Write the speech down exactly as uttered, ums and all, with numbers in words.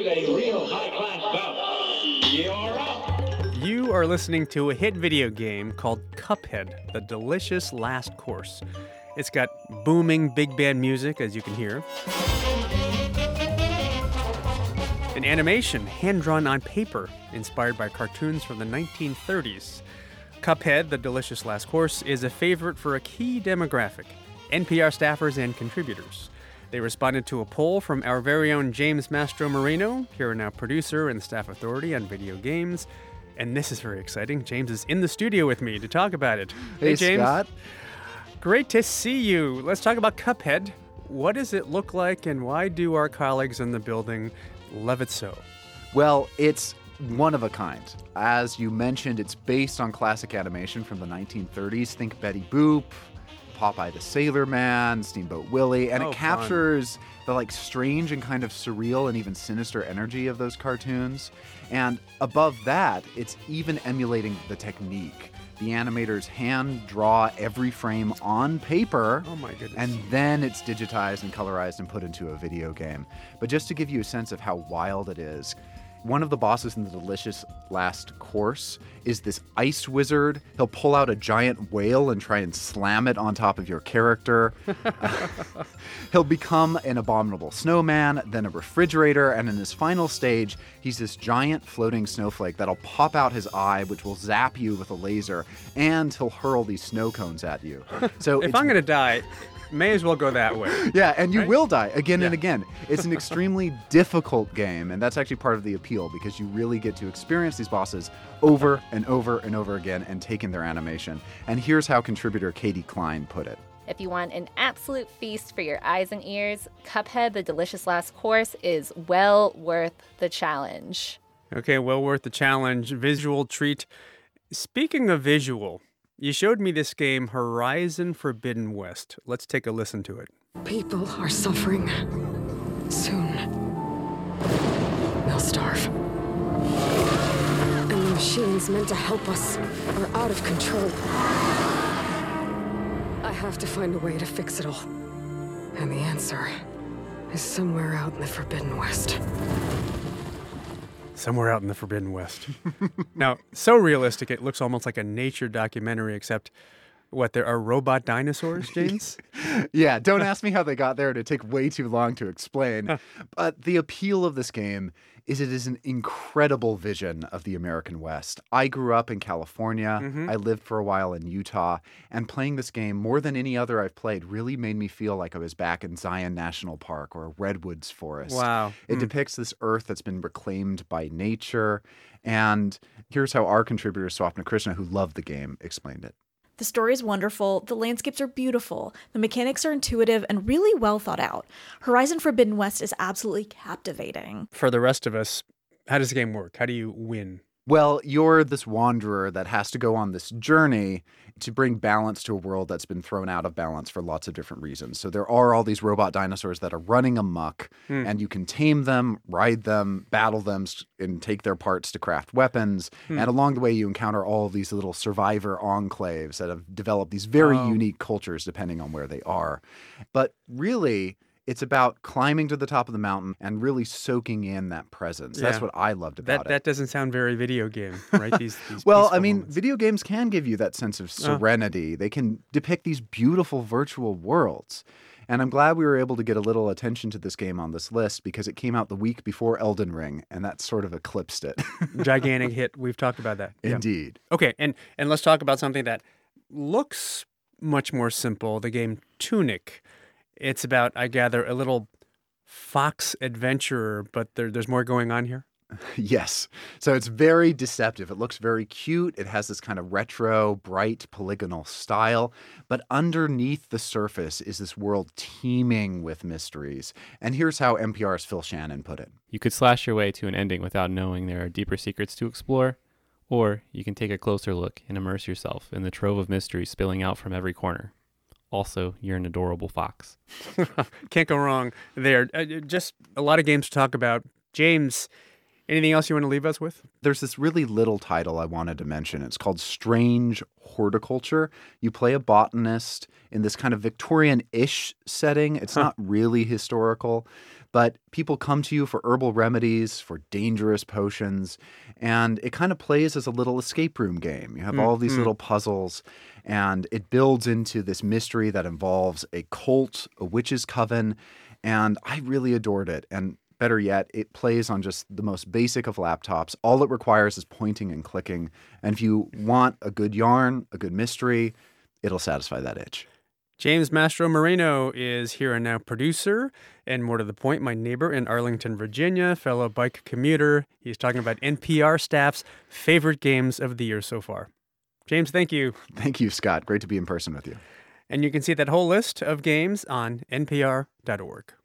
is a real high-class bout. You're up. You are listening to a hit video game called Cuphead, The Delicious Last Course. It's got booming big band music, as you can hear. An animation hand-drawn on paper, inspired by cartoons from the nineteen thirties. Cuphead, The Delicious Last Course, is a favorite for a key demographic, N P R staffers and contributors. They responded to a poll from our very own James Mastro Moreno, here and now producer and staff authority on video games. And this is very exciting. James is in the studio with me to talk about it. Hey, hey James. Scott. Great to see you. Let's talk about Cuphead. What does it look like, and why do our colleagues in the building love it so? Well, it's one of a kind. As you mentioned, it's based on classic animation from the nineteen thirties. Think Betty Boop, Popeye the Sailor Man, Steamboat Willie, and Oh, it captures fun. the like strange and kind of surreal and even sinister energy of those cartoons. And above that, it's even emulating the technique. The animators hand draw every frame on paper. Oh my goodness. And then it's digitized and colorized and put into a video game. But just to give you a sense of how wild it is, one of the bosses in the Delicious Last Course is this ice wizard. He'll pull out a giant whale and try and slam it on top of your character. He'll become an abominable snowman, then a refrigerator, and in his final stage, he's this giant floating snowflake that'll pop out his eye, which will zap you with a laser, and he'll hurl these snow cones at you. So if it's I'm going to die, may as well go that way. Yeah, and you Right? will die again Yeah. and again. It's an extremely difficult game, and that's actually part of the appeal because you really get to experience these bosses over and over and over again and take in their animation. And here's how contributor Katie Klein put it. If you want an absolute feast for your eyes and ears, Cuphead, The Delicious Last Course is well worth the challenge. Okay, well worth the challenge. Visual treat. Speaking of visual, you showed me this game, Horizon Forbidden West. Let's take a listen to it. People are suffering. Soon, they'll starve. And the machines meant to help us are out of control. I have to find a way to fix it all. And the answer is somewhere out in the Forbidden West. Somewhere out in the Forbidden West. Now, so realistic, it looks almost like a nature documentary, except, what, there are robot dinosaurs, James? Yeah, don't ask me how they got there. It'd take way too long to explain. But the appeal of this game is it is an incredible vision of the American West. I grew up in California. Mm-hmm. I lived for a while in Utah. And playing this game, more than any other I've played, really made me feel like I was back in Zion National Park or Redwoods Forest. Wow. It Mm. depicts this earth that's been reclaimed by nature. And here's how our contributor, Swapna Krishna, who loved the game, explained it. The story is wonderful, the landscapes are beautiful, the mechanics are intuitive and really well thought out. Horizon Forbidden West is absolutely captivating. For the rest of us, how does the game work? How do you win? Well, you're this wanderer that has to go on this journey to bring balance to a world that's been thrown out of balance for lots of different reasons. So there are all these robot dinosaurs that are running amok, Hmm. and you can tame them, ride them, battle them, s- and take their parts to craft weapons. Hmm. And along the way, you encounter all of these little survivor enclaves that have developed these very Oh. unique cultures depending on where they are. But really, it's about climbing to the top of the mountain and really soaking in that presence. That's Yeah. what I loved about That it. that doesn't sound very video game, right? These, these Well, peaceful I mean, moments. video games can give you that sense of serenity. They can depict these beautiful virtual worlds. And I'm glad we were able to get a little attention to this game on this list because it came out the week before Elden Ring, and that sort of eclipsed it. Gigantic hit. We've talked about that. Yeah. Indeed. Okay, and, and let's talk about something that looks much more simple, the game Tunic. It's about, I gather, a little fox adventurer, but there, there's more going on here? Yes. So it's very deceptive. It looks very cute. It has this kind of retro, bright, polygonal style. But underneath the surface is this world teeming with mysteries. And here's how N P R's Phil Shannon put it. You could slash your way to an ending without knowing there are deeper secrets to explore, or you can take a closer look and immerse yourself in the trove of mysteries spilling out from every corner. Also, you're an adorable fox. Can't go wrong there. Uh, just a lot of games to talk about. James, anything else you want to leave us with? There's this really little title I wanted to mention. It's called Strange Horticulture. You play a botanist in this kind of Victorian-ish setting. It's Huh. not really historical, but people come to you for herbal remedies, for dangerous potions, and it kind of plays as a little escape room game. You have all these little puzzles, and it builds into this mystery that involves a cult, a witch's coven, and I really adored it. And better yet, it plays on just the most basic of laptops. All it requires is pointing and clicking, and if you want a good yarn, a good mystery, it'll satisfy that itch. James Mastro Moreno is Here and Now producer, and more to the point, my neighbor in Arlington, Virginia, fellow bike commuter. He's talking about N P R staff's favorite games of the year so far. James, thank you. Thank you, Scott. Great to be in person with you. And you can see that whole list of games on N P R dot org.